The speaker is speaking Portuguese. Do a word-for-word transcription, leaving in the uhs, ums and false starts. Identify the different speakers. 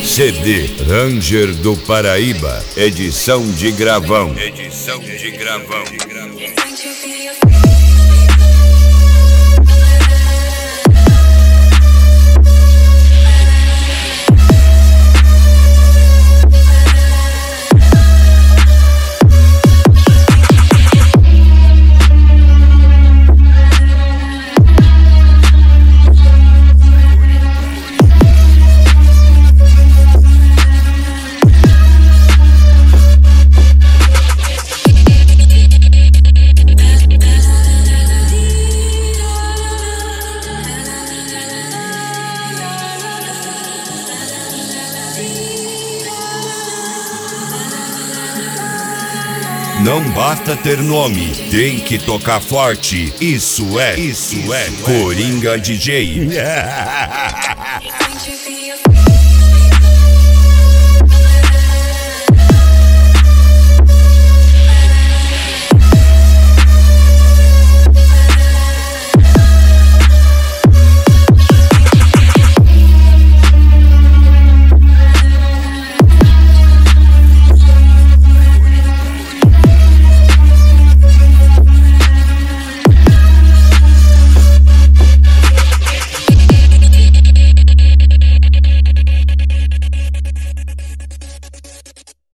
Speaker 1: C D Ranger do Paraíba, edição de gravão. Edição de gravão. Não basta ter nome, tem que tocar forte. Isso é, isso é Coringa D J.